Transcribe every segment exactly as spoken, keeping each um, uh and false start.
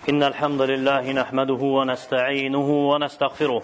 إن الحمد لله نحمده ونستعينه ونستغفره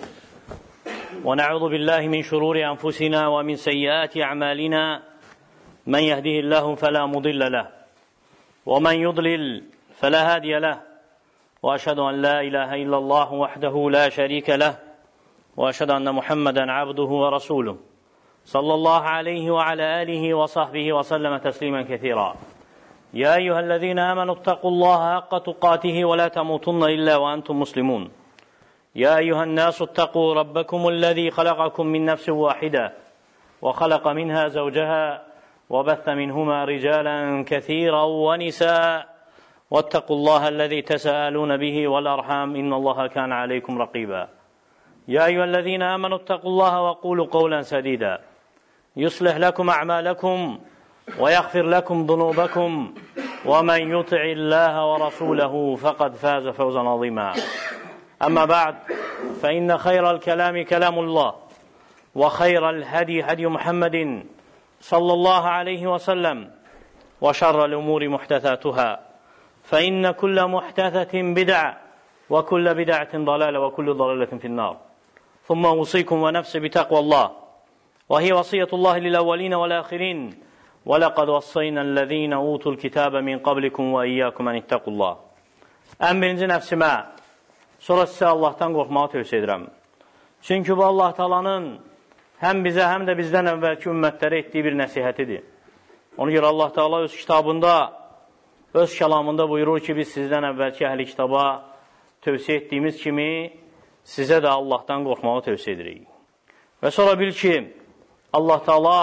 ونعوذ بالله من شرور أنفسنا ومن سيئات أعمالنا من يهده الله فلا مضل له ومن يضلل فلا هادي له وأشهد أن لا إله إلا الله وحده لا شريك له وأشهد أن محمدا عبده ورسوله صلى الله عليه وعلى آله وصحبه وسلم تسليما كثيرا. يا أيها الذين آمنوا اتقوا الله حق تقاته ولا تموتن إلا وأنتم مسلمون. يا أيها الناس اتقوا ربكم الذي خلقكم من نفس واحدة وخلق منها زوجها وبث منهما رجالا كثيرا ونساء واتقوا الله الذي تساءلون به والأرحام إن الله كان عليكم رقيبا. يا أيها الذين آمنوا اتقوا الله وقولوا قولا سديدا يصلح لكم أعمالكم ويغفر لكم ذنوبكم ومن يطع الله ورسوله فقد فاز فوزا عظيما. أما بعد فإن خير الكلام كلام الله وخير الهدي هدي محمد صلى الله عليه وسلم وشر الأمور محدثاتها فإن كل محدثة بدعة وكل بدعة ضلالة وكل ضلالة في النار. ثم أوصيكم ونفسي بتقوى الله وهي وصية الله للأولين والآخرين وَلَقَدْ وَصَّيْنَا الَّذ۪ينَ اُوتُوا الْكِتَابَ مِنْ قَبْلِكُمْ وَاِيَّاكُمْ اَنْ اتَّقُوا اللّٰهِ. Ən birinci nəfsimə, sonra sizə Allahdan qorxmağı tövsiyə edirəm. Çünki bu Allah Taala'nın həm bizə, həm də bizdən əvvəlki ümmətlərə etdiyi bir nəsihətidir. Ona görə Allah Taala öz kitabında, öz kəlamında buyurur ki, biz sizdən əvvəlki əhli kitaba tövsiyə etdiyimiz kimi sizə də Allahdan qorxmağı tövsiyə edirik. Və sonra bil ki, Allah Taala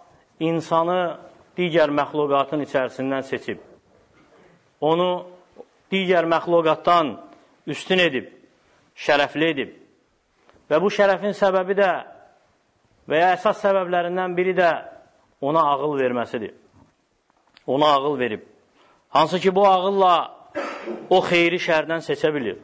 insanı digər məxluqatın içərisindən seçib, onu digər məxluqatdan üstün edib, şərəfli edib və bu şərəfin səbəbi də və ya əsas səbəblərindən biri də ona ağıl verməsidir. Ona ağıl verib. Hansı ki, bu ağılla o xeyri şərdən seçə bilir.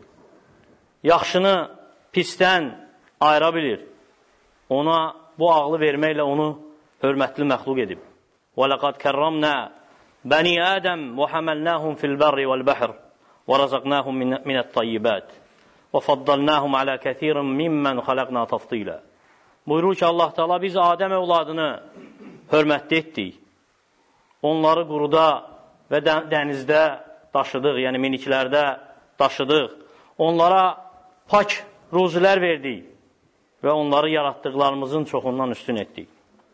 Yaxşını pisdən ayıra bilir. Ona bu ağlı verməklə onu hörmətli məxluq edib. وَلَقَدْ كَرَّمْنَا بَنِي آدَمْ وَحَمَلْنَاهُمْ فِي الْبَرِّ وَالْبَحْرِ وَرَزَقْنَاهُمْ مِنَ الطَّيِّبَاتِ وَفَضَّلْنَاهُمْ عَلَى كَثِيرٍ مِمَّنْ خَلَقْنَا تَفْضِيلًا. Buyurur ki, Allah Teala biz Adəm övladını hörmətli etdik. Onları quruda və dənizdə daşıdıq, yəni miniklərdə daşıdıq. Onlara pak ruzilər verdik və onları yaratdıqlarımızın çoxundan üstün etdik.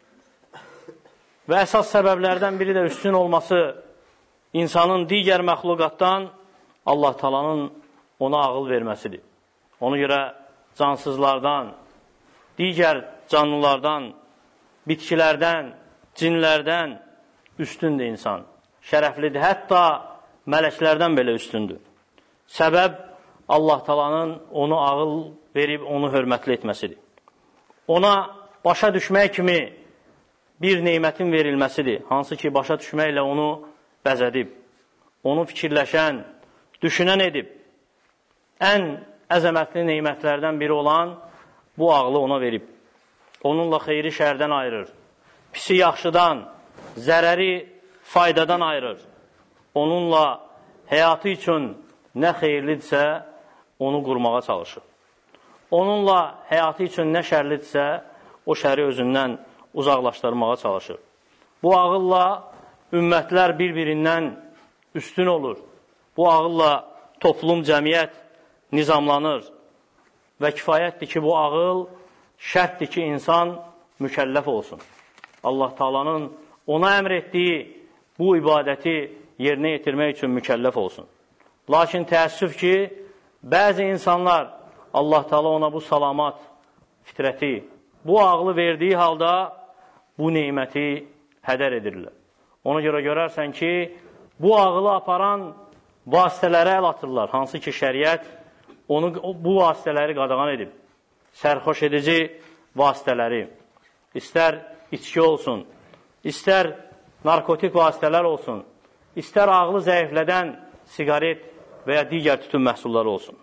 Və əsas səbəblərdən biri də üstün olması insanın digər məxluqatdan Allah Taala'nın ona ağıl verməsidir. Ona görə cansızlardan, digər canlılardan, bitkilərdən, cinlərdən üstündür insan. Şərəflidir. Hətta mələklərdən belə üstündür. Səbəb Allah Taala'nın onu ağıl verib onu hörmətli etməsidir. Ona başa düşmək kimi bir neymətin verilməsidir. Hansı ki, başa düşməklə onu bəzədib, onu fikirləşən, düşünən edib. Ən əzəmətli neymətlərdən biri olan bu ağlı ona verib. Onunla xeyri şərdən ayırır. Pisi yaxşıdan, zərəri faydadan ayırır. Onunla həyatı üçün nə xeyirlidirsə, onu qurmağa çalışır. Onunla həyatı üçün nə şərlidirsə, o şəri özündən uzaqlaşdırmağa çalışır. Bu ağılla ümmətlər bir-birindən üstün olur. Bu ağılla toplum, cəmiyyət nizamlanır və kifayətdir ki, bu ağıl şərtdir ki, insan mükəlləf olsun. Allah Taala'nın ona əmr etdiyi bu ibadəti yerinə yetirmək üçün mükəlləf olsun. Lakin təəssüf ki, bəzi insanlar Allah Taala ona bu salamat fitrəti, bu ağlı verdiyi halda bu neyməti hədər edirlər. Ona görə görərsən ki, bu ağılı aparan vasitələrə əl atırlar. Hansı ki, şəriət onu, bu vasitələri qadağan edib. Sərxoş edici vasitələri, istər içki olsun, istər narkotik vasitələr olsun, istər ağlı zəiflədən sigaret və ya digər tütün məhsulları olsun.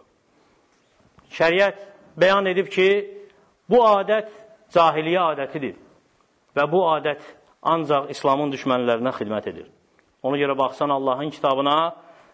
Şəriət bəyan edib ki, bu adət cahiliyyə adətidir. Və bu adət ancaq İslamın düşmənlərinə xidmət edir. Ona görə baxsan Allahın kitabına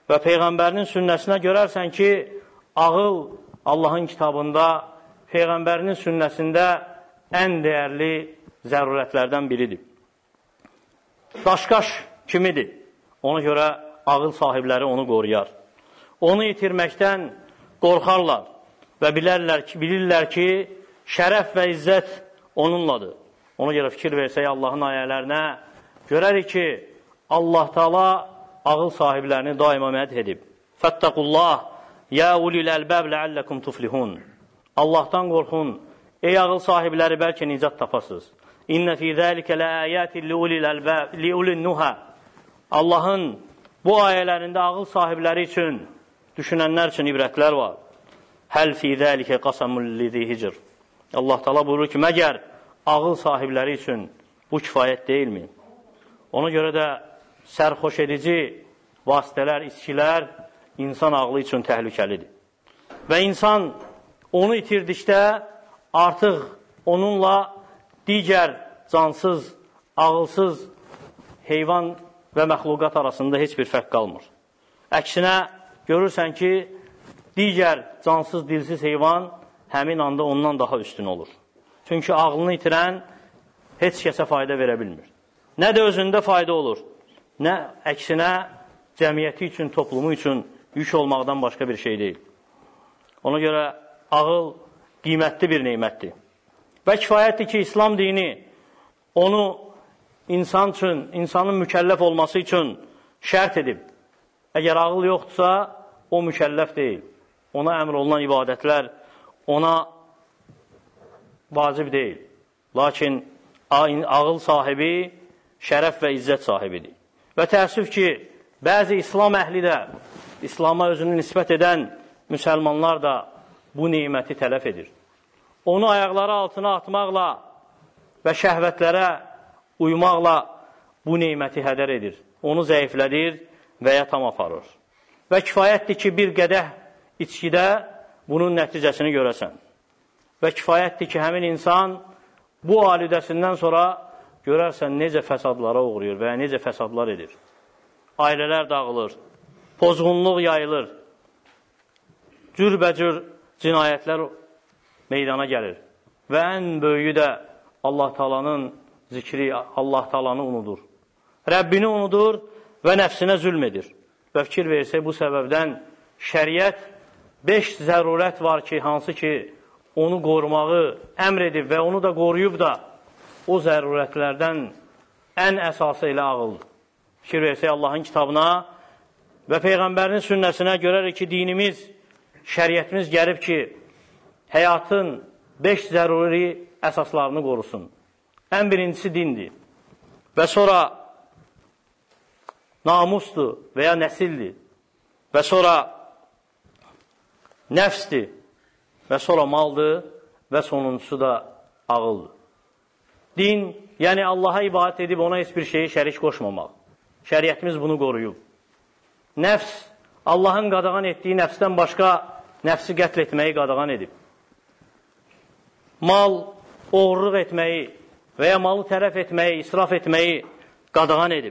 və Peyğəmbərinin sünnəsinə görərsən ki, ağıl Allahın kitabında, Peyğəmbərinin sünnəsində ən dəyərli zərurətlərdən biridir. Daşqaş kimidir? Ona görə ağıl sahibləri onu qoruyar. Onu itirməkdən qorxarlar və bilərlər ki, bilirlər ki, şərəf və izzət onunladır. Ona görə fikir versək Allahın ayələrinə görərik ki, Allah Taala ağıl sahiblərini daima mədh edib. Fəttəqullah, ya ulil əlbəb ləalləkum tuflihun. Allahdan qorxun, ey ağıl sahibləri, bəlkə nicat tapasınız. İnnə fī zəlikə ləayətin li ulil nuhə. Allahın bu ayələrində ağıl sahibləri üçün, düşünənlər üçün ibrətlər var. Həl fī zəlikə qasamul lizi hicr. Allah Taala buyurur ki, məgər ağıl sahibləri üçün bu kifayət deyilmi? Ona görə də sərxoş edici vasitələr, içkilər insan ağlı üçün təhlükəlidir. Və insan onu itirdikdə artıq onunla digər cansız, ağılsız heyvan və məxluqat arasında heç bir fərq qalmır. Əksinə, görürsən ki, digər cansız, dilsiz heyvan həmin anda ondan daha üstün olur. Çünki ağlını itirən heç kəsə fayda verə bilmir. Nə də özündə fayda olur, nə əksinə cəmiyyəti üçün, toplumu üçün yük olmaqdan başqa bir şey deyil. Ona görə ağıl qiymətli bir neymətdir. Və kifayətdir ki, İslam dini onu insan üçün, insanın mükəlləf olması üçün şərt edib. Əgər ağıl yoxdursa, o mükəlləf deyil. Ona əmr olunan ibadətlər ona vacib deyil. Lakin ağıl sahibi şərəf və izzət sahibidir. Və təəssüf ki, bəzi İslam əhli də, İslama özünü nisbət edən müsəlmanlar da bu neyməti tələf edir. Onu ayaqları altına atmaqla və şəhvətlərə uymaqla bu neyməti hədər edir. Onu zəiflədir və ya tam aparır. Və kifayətdir ki, bir qədəh içkidə bunun nəticəsini görəsən. Və kifayətdir ki, həmin insan bu alüdəsindən sonra görərsən necə fəsadlara uğrayır və ya necə fəsadlar edir. Ailələr dağılır, pozğunluq yayılır, cürbəcür cinayətlər meydana gəlir. Və ən böyüyü də Allah Taalanın zikri, Allah Taalanı unudur. Rəbbini unudur və nəfsinə zülm edir. Və fikir versək, bu səbəbdən şəriət beş zərurət var ki, hansı ki, onu qorumağı əmr edib və onu da qoruyub da o zərurətlərdən ən əsası ilə ağıldır. Fikir versək Allahın kitabına və Peyğəmbərinin sünnəsinə görərək ki, dinimiz, şəriətimiz gəlib ki, həyatın beş zəruri əsaslarını qorusun. Ən birincisi dindir. Və sonra namusdur və ya nəsildir. Və sonra nəfsdir. Və sonra maldır və sonuncusu da ağıldır. Din, yəni Allaha ibadət edib ona heç bir şeyi şərik qoşmamaq. Şəriətimiz bunu qoruyub. Nəfs, Allahın qadağan etdiyi nəfsdən başqa nəfsi qətl etməyi qadağan edib. Mal, oğurluq etməyi və ya malı tərəf etməyi, israf etməyi qadağan edib.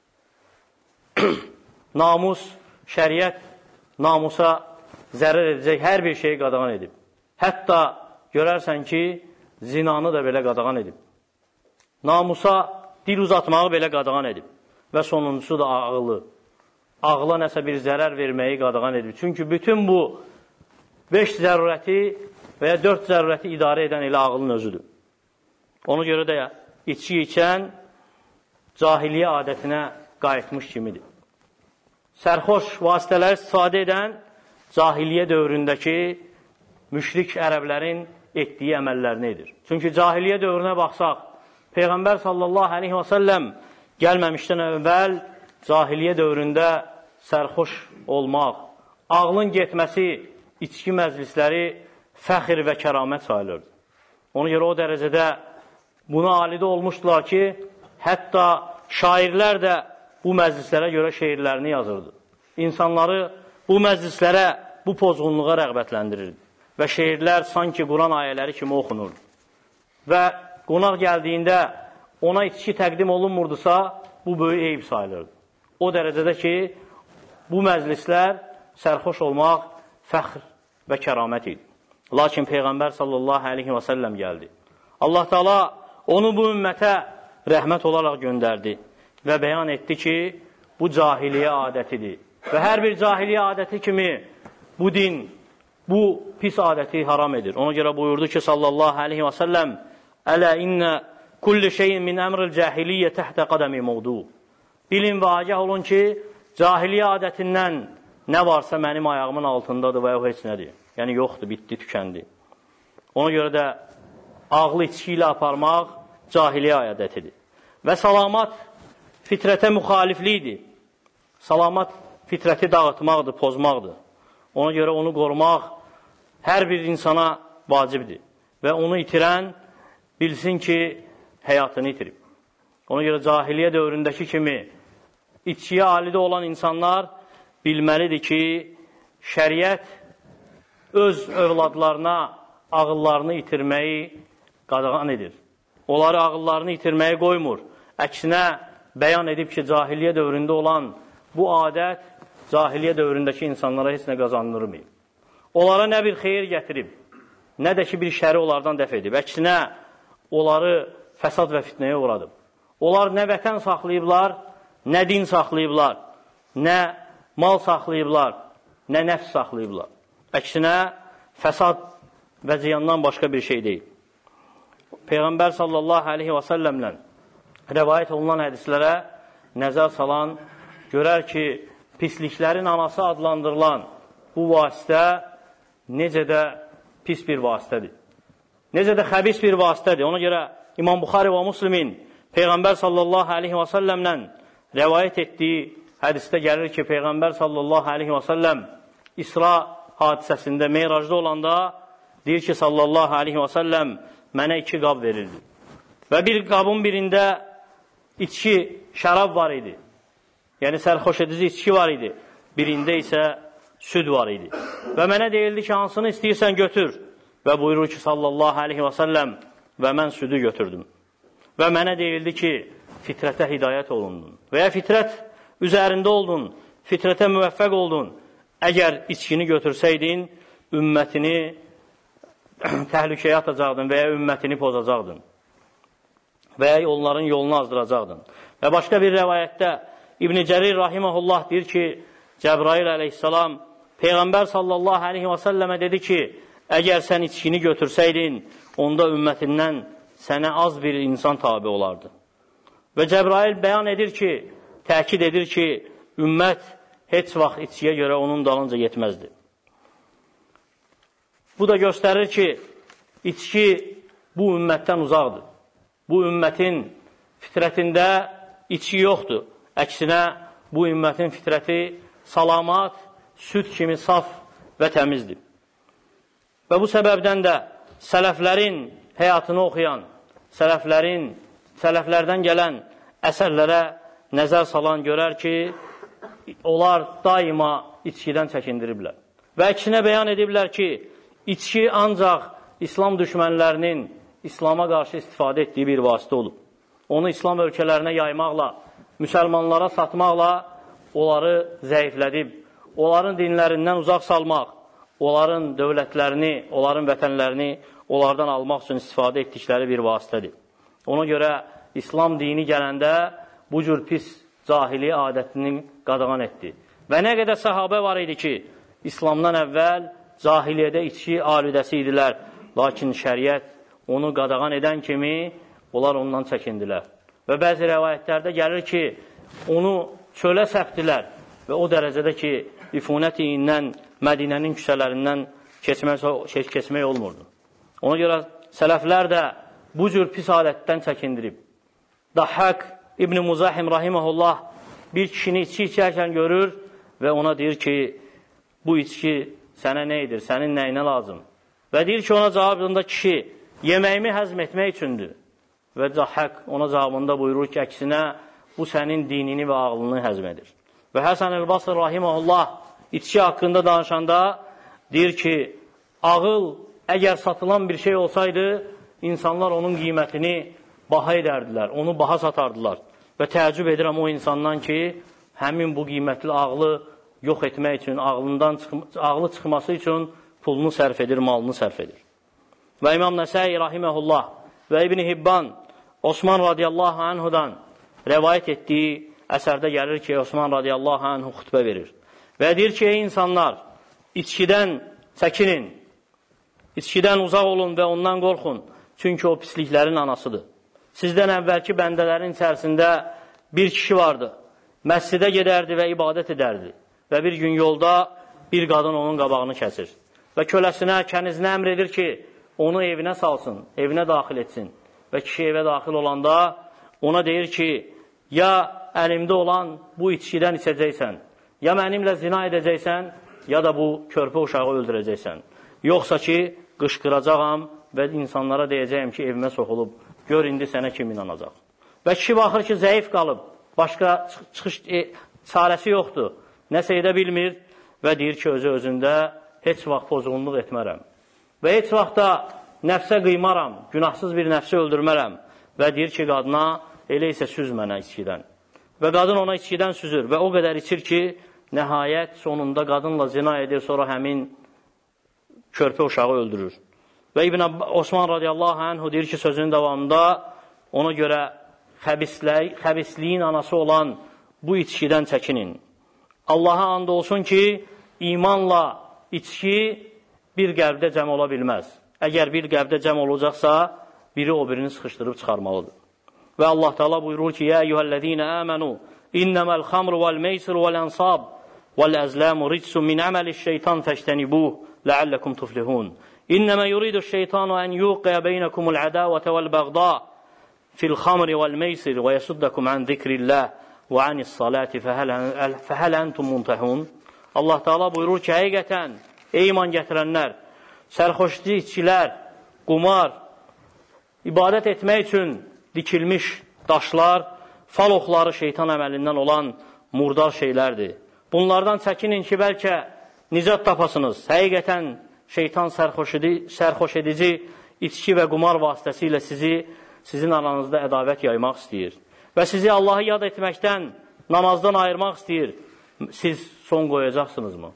Namus, şəriət namusa zərər edəcək hər bir şeyi qadağan edib. Hətta görərsən ki, zinanı da belə qadağan edib. Namusa dil uzatmağı belə qadağan edib. Və sonuncusu da ağılı. Ağla nəsə bir zərər verməyi qadağan edib. Çünki bütün bu beş zərurəti və ya dörd zərurəti idarə edən elə ağılın özüdür. Ona görə də içki içən cahiliyyə adətinə qayıtmış kimidir. Sərxoş vasitələr istifadə edən cahiliyyə dövründəki müşrik ərəblərin etdiyi əməllərini edir. Çünki cahiliyyə dövrünə baxsaq, Peyğəmbər sallallahu aleyhi və səlləm gəlməmişdən əvvəl cahiliyyə dövründə sərxoş olmaq, ağlın getməsi, içki məclisləri fəxir və kəramət sayılırdı. Ona görə o dərəcədə buna alidə olmuşdular ki, hətta şairlər də bu məclislərə görə şeirlərini yazırdı. İnsanları bu məclislərə, bu pozğunluğa rəğbətləndirirdi. Və şeirlər sanki Quran ayələri kimi oxunurdu. Və qonaq gəldiyində ona içki təqdim olunmurdusa, bu böyük eyib sayılırdı. O dərəcədə ki, bu məclislər sərxoş olmaq fəxr və kəramət idi. Lakin Peyğəmbər sallallahu aleyhi və səlləm gəldi. Allah Teala onu bu ümmətə rəhmət olaraq göndərdi və bəyan etdi ki, bu cahiliyə adətidir. Və hər bir cahiliyə adəti kimi bu din, bu pis adəti haram edir. Ona görə buyurdu ki, sallallahu aleyhi və səlləm, Ələ innə kulli şeyin min əmril cahiliyyə təhtə qədəmi mevdu. Bilin və agah olun ki, cahiliyə adətindən nə varsa mənim ayağımın altındadır və o heç nədir. Yəni, yoxdur, bitdi, tükəndi. Ona görə də ağlı içki ilə aparmaq cahiliyə adətidir. Və salamat fitrətə müxaliflidir. Salamat fitrəti dağıtmaqdır, pozmaqdır. Ona görə onu qorumaq hər bir insana vacibdir. Və onu itirən bilsin ki, həyatını itirib. Ona görə cahiliyə dövründəki kimi içkiyə alidə olan insanlar bilməlidir ki, şəriət öz övladlarına ağıllarını itirməyi qadağan edir. Onları ağıllarını itirməyi qoymur. Əksinə bəyan edib ki, cahiliyə dövründə olan bu adət cahiliyə dövründəki insanlara heç nə qazandırmayıb. Onlara nə bir xeyir gətirib, nə də ki, bir şəri onlardan dəf edib. Əksinə, onları fəsad və fitnəyə uğradıb. Onlar nə vətən saxlayıblar, nə din saxlayıblar, nə mal saxlayıblar, nə nəfs saxlayıblar. Əksinə, fəsad və ziyandan başqa bir şey deyil. Peyğəmbər sallallahu aleyhi və səlləmlə rəvayət olunan hədislərə nəzər salan, görər ki, pisliklərin anası adlandırılan bu vasitə necə də pis bir vasitədir. Necə də xəbis bir vasitədir. Ona görə İmam Buxari və Müslimin Peyğəmbər sallallahu aleyhi və səlləmlə rəvayət etdiyi hədisdə gəlir ki, Peyğəmbər sallallahu aleyhi və səlləm İsra hadisəsində, Meyracda olanda deyir ki, sallallahu aleyhi və səlləm mənə iki qab verildi. Və bir qabın birində içki, şərab var idi. Yəni, sərxoş edici içki var idi. Birində isə süd var idi. Və mənə deyildi ki, hansını istəyirsən götür. Və buyurur ki, sallallahu aleyhi və səlləm, və mən südü götürdüm. Və mənə deyildi ki, fitrətə hidayət olundun. Və ya fitrət üzərində oldun, fitrətə müvəffəq oldun. Əgər içkini götürsəydin, ümmətini təhlükəyə atacaqdın və ya ümmətini pozacaqdın. Və ya onların yolunu azdıracaqdın. Və başqa bir rəvayətdə İbn-i Cərir rahiməhullah deyir ki, Cəbrail əleyhissalam Peyğəmbər sallallahu aleyhi və səlləmə dedi ki, əgər sən içkini götürsəydin, onda ümmətindən sənə az bir insan tabi olardı. Və Cəbrail bəyan edir ki, təkid edir ki, ümmət heç vaxt içkiyə görə onun dalınca yetməzdi. Bu da göstərir ki, içki bu ümmətdən uzaqdır. Bu ümmətin fitrətində içki yoxdur. Əksinə, bu ümmətin fitrəti salamat, süd kimi saf və təmizdir. Və bu səbəbdən də sələflərin həyatını oxuyan, sələflərin, sələflərdən gələn əsərlərə nəzər salan görər ki, onlar daima içkidən çəkindiriblər. Və əksinə bəyan ediblər ki, içki ancaq İslam düşmənlərinin İslama qarşı istifadə etdiyi bir vasitə olub. Onu İslam ölkələrinə yaymaqla, müsəlmanlara satmaqla onları zəiflədib, onların dinlərindən uzaq salmaq, onların dövlətlərini, onların vətənlərini onlardan almaq üçün istifadə etdikləri bir vasitədir. Ona görə İslam dini gələndə bu cür pis cahili adətini qadağan etdi. Və nə qədər səhabə var idi ki, İslamdan əvvəl cahiliyyədə içki alüdəsi idilər, lakin şəriət onu qadağan edən kimi onlar ondan çəkindilər. Və bəzi rəvayətlərdə gəlir ki, onu çölə səpdilər və o dərəcədə ki, ifunət iyindən Mədinənin küçələrindən keçmək, keçmək olmurdu. Ona görə sələflər də bu cür pis adətdən çəkindirib. Dahhak İbn-i Muzahim rahiməhullah bir kişini içki içərkən görür və ona deyir ki, bu içki sənə nə edir, sənin nəyinə lazım? Və deyir ki, ona cavabında kişi, yeməyimi həzm etmək üçündür. Və Dahhak ona cavabında buyurur ki, əksinə, bu sənin dinini və ağlını həzm edir. Və Həsən el-Basr rahiməhullah içki haqqında danışanda deyir ki, ağıl əgər satılan bir şey olsaydı, insanlar onun qiymətini baha edərdilər, onu baha satardılar. Və təəccüb edirəm o insandan ki, həmin bu qiymətli ağlı yox etmək üçün, ağlından ağlı çıxması üçün pulunu sərf edir, malını sərf edir. Və İmam Nəsai rahiməhullah və İbn Hibban Osman radiyallahu anhudan rəvayət etdiyi əsərdə gəlir ki, Osman radiyallahu anhu xutbə verir. Və deyir ki, ey insanlar, içkidən çəkinin, içkidən uzaq olun və ondan qorxun, çünki o pisliklərin anasıdır. Sizdən əvvəlki bəndələrin içərisində bir kişi vardı, məscidə gedərdi və ibadət edərdi və bir gün yolda bir qadın onun qabağını kəsir və köləsinə, kənizinə əmr edir ki, onu evinə salsın, evinə daxil etsin və kişi evə daxil olanda ona deyir ki, ya əlimdə olan bu içkidən içəcəksən, ya mənimlə zina edəcəksən, ya da bu körpə uşağı öldürəcəksən. Yoxsa ki, qışqıracağam və insanlara deyəcəyim ki, evimə soxulub, gör indi sənə kim inanacaq. Və kişi baxır ki, zəif qalıb, başqa çıxış e, çarəsi yoxdur, nəsə edə bilmir və deyir ki, özü özündə heç vaxt pozğunluq etmərəm. Və heç vaxt da nəfsə qıymaram, günahsız bir nəfsi öldürmərəm və deyir ki, qadına, elə isə süz mənə içkidən. Və qadın ona içkidən süzür və o qədər içir ki, nəhayət sonunda qadınla zina edir, sonra həmin körpə uşağı öldürür. Və İbn Osman radiyallahu anhu deyir ki, sözünün davamında ona görə xəbisliyin anası olan bu içkidən çəkinin. Allaha and olsun ki, imanla içki bir qəlbdə cəm ola bilməz. Əgər bir qəlbdə cəm olacaqsa, biri o birini sıxışdırıb çıxarmalıdır. Və Allah Teala buyurur ki, Ya eyyuhəl-ləzīnə əmənu, innəməl xamru vəl-meysir vəl-ənsab vəl-əzləmu ricsun min əməliş-şeytan fəştənibuh, ləalləkum tuflihun. İnnəmə yuridu-şeytanu ən yuqiyə beynəkumul ədavətə vəl-bəğda fil-xamri vəl-meysir və yəsuddakum ən zikrilləh və anis-salati fəhəl əntum muntəhun. Allah Teala buyurur ki, həqiqətən, ey iman gətirənlər, sərxoşlucu içkilər, qumar, ibadət etmək üçün dikilmiş daşlar, fal oxları şeytan əməlindən olan murdar şeylərdir. Bunlardan çəkinin ki, bəlkə nicat tapasınız. Həqiqətən, şeytan sərxoş edici, sərxoş edici içki və qumar vasitəsilə sizi, sizin aranızda ədavət yaymaq istəyir. Və sizi Allahı yad etməkdən, namazdan ayırmaq istəyir. Siz son qoyacaqsınızmı?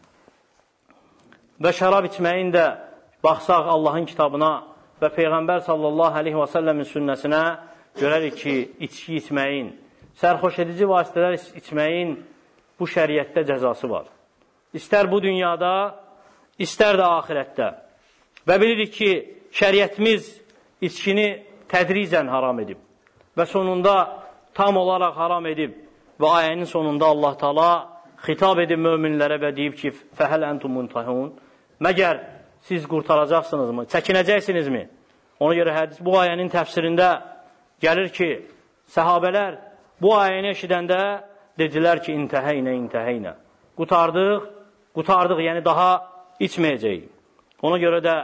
Və şərab içməyin də baxsaq Allahın kitabına və Peyğəmbər sallallahu aleyhi və səlləmin sünnəsinə görərik ki, içki içməyin, sərxoş edici vasitələr içməyin bu şəriətdə cəzası var. İstər bu dünyada, istər də axirətdə. Və bilirik ki, şəriətimiz içkini tədricən haram edib və sonunda tam olaraq haram edib və ayənin sonunda Allah Teala xitab edib möminlərə və deyib ki, fəhəl əntum muntəhun, məgər siz qurtaracaqsınızmı, çəkinəcəksinizmi? Ona görə hədis, bu ayənin təfsirində gəlir ki, səhabələr bu ayəni eşidəndə dedilər ki, intəhəynə, intəhəynə. Qutardıq, qutardıq, yəni daha içməyəcəyik. Ona görə də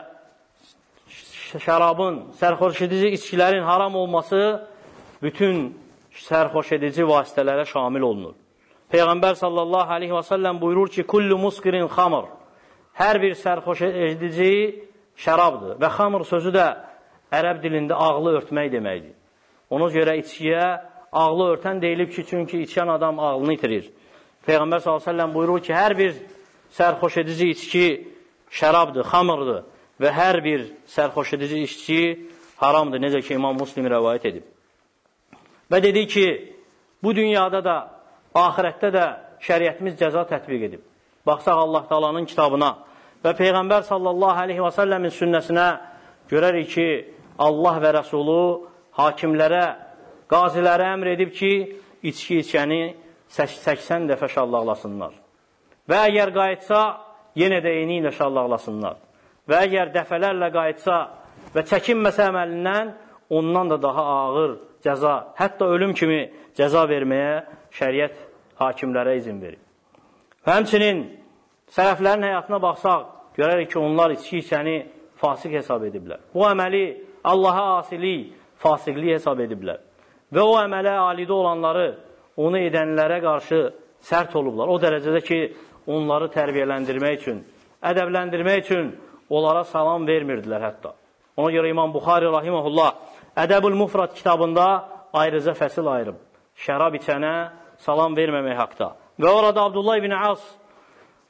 şərabın, sərxoş edici içkilərin haram olması bütün sərxoş edici vasitələrə şamil olunur. Peyğəmbər sallallahu aleyhi və səlləm buyurur ki, kullu muskirin xamr. Hər bir sərxoş edici şərabdır. Və xamr sözü də ərəb dilində ağlı örtmək deməkdir. Ona görə içkiyə ağlı örtən deyilib ki, çünki içən adam ağlını itirir. Peyğəmbər sallallahu aleyhi və səlləm buyurur ki, hər bir sərxoş edici içki şərabdır, xamrdır və hər bir sərxoş edici içki haramdır, necə ki, İmam Muslim rəvayət edib. Və dedi ki, bu dünyada da, axirətdə də şəriətimiz cəza tətbiq edib. Baxsaq Allah Taalanın kitabına və Peyğəmbər sallallahu aleyhi və səlləmin sünnəsinə görərik ki, Allah və Rəsulu hakimlərə, qazilərə əmr edib ki, içki içəni səksən dəfə şallaqlasınlar. Və əgər qayıtsa, yenə də eyni ilə şallaqlasınlar. Və əgər dəfələrlə qayıtsa və çəkinməsə əməlindən, ondan da daha ağır cəza, hətta ölüm kimi cəza verməyə şəriət hakimlərə izin verir. Və həmçinin sələflərin həyatına baxsaq, görərik ki, onlar içki içəni fasik hesab ediblər. Bu əməli Allaha asilik, fasiqlik hesab ediblər. Və o əmələ alidə olanları, onu edənlərə qarşı sərt olublar. O dərəcədə ki, onları tərbiyələndirmək üçün, ədəbləndirmək üçün onlara salam vermirdilər hətta. Ona görə İmam Buxari rahiməhullah Ədəbül Mufrad kitabında ayrıca fəsil ayırıb. Şərab içənə salam verməmək haqda. Və orada Abdullah ibn As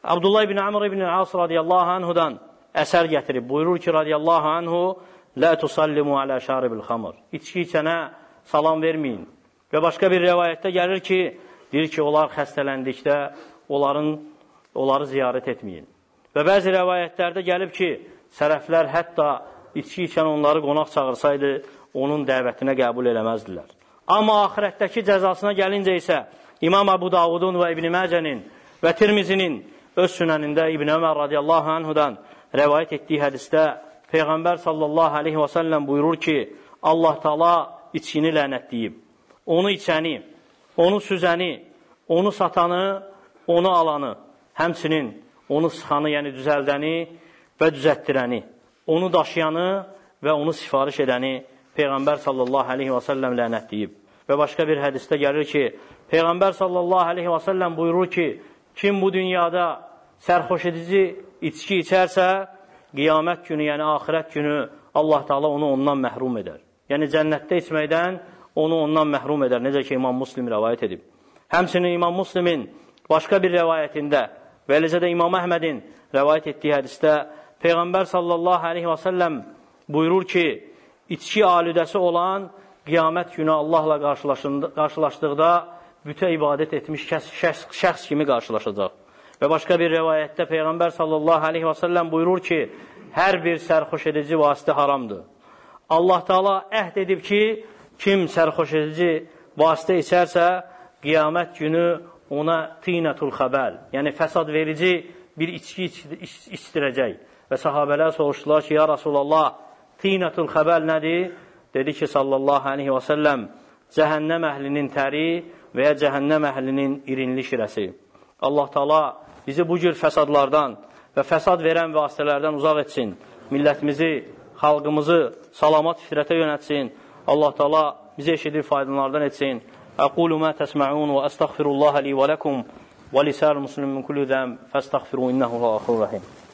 Abdullah ibn Amr ibn As radiyallahu anhudan əsər gətirib, buyurur ki, radiyallahu anhu, لا tusallimu alə şaribil xamr. İçki içənə salam verməyin. Və başqa bir rəvayətdə gəlir ki, deyir ki, onlar xəstələndikdə onların, onları ziyarət etməyin. Və bəzi rəvayətlərdə gəlib ki, sələflər hətta içki içən onları qonaq çağırsaydı, onun dəvətinə qəbul eləməzdilər. Amma axirətdəki cəzasına gəlincə isə, İmam Əbu Davudun və İbn Məcənin və Tirmizinin öz sünənində İbn Ömər radiyallahu anhudan rəvayət etdiyi hədisdə Peyğəmbər sallallahu aleyhi və səlləm buyurur ki, Allah Taala içkini lənətləyib. Onu içəni, onu süzəni, onu satanı, onu alanı, həmçinin onu sıxanı, yəni düzəldəni və düzəltdirəni, onu daşıyanı və onu sifariş edəni Peyğəmbər sallallahu aleyhi və səlləm lənətləyib. Və başqa bir hədisdə gəlir ki, Peyğəmbər sallallahu aleyhi və səlləm buyurur ki, kim bu dünyada sərxoş edici içki içərsə, qiyamət günü, yəni axirət günü Allah Taala onu ondan məhrum edər. Yəni cənnətdə içməkdən onu ondan məhrum edər, necə ki, İmam Muslim rəvayət edib. Həmçinin İmam Muslimin başqa bir rəvayətində və eləcə də İmam Əhmədin rəvayət etdiyi hədisdə Peyğəmbər sallallahu aleyhi və səlləm buyurur ki, içki alüdəsi olan qiyamət günü Allahla qarşılaşdıqda bütə ibadət etmiş şəxs, şəxs kimi qarşılaşacaq. Və başqa bir rəvayətdə Peyğəmbər sallallahu aleyhi və səlləm buyurur ki, hər bir sərxoş edici vasitə haramdır. Allah Taala əhd edib ki, kim sərxoş edici vasitə içərsə, qiyamət günü ona tinətul xəbəl, yəni fəsad verici bir içki içdirəcək. Və sahabələr soruşdular ki, ya Rasulallah, tinətul xəbəl nədir? Dedi ki, sallallahu aleyhi və səlləm, cəhənnəm əhlinin təri və ya cəhənnəm əhlinin irinli şirəsi. Allah Taala bizi bu cür fəsadlardan və fəsad verən vasitələrdən uzaq etsin. Millətimizi, xalqımızı salamat fitrətə yönətsin. Allah Taala bizi eşidir faydalardan etsin. Aqulu ma təsma'un və əstəğfirullaha li və ləkum və lisəl muslimin kulli zəm fəstəğfiru innehu ghafurur rahim.